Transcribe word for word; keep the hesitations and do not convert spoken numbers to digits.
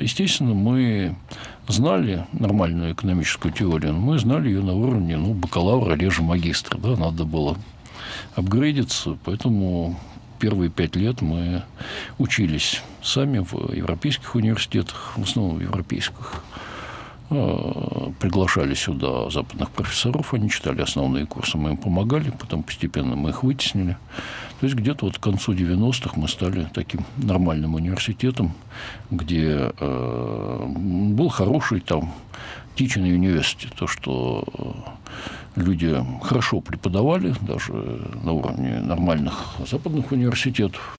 естественно, мы знали нормальную экономическую теорию, но мы знали ее на уровне ну, бакалавра, реже магистра. Да, надо было апгрейдиться, поэтому первые пять лет мы учились сами в европейских университетах, в основном в европейских. Приглашали сюда западных профессоров, они читали основные курсы, мы им помогали, потом постепенно мы их вытеснили. То есть где-то вот к концу девяностых мы стали таким нормальным университетом, где э, был хороший там teaching university, то, что люди хорошо преподавали, даже на уровне нормальных западных университетов.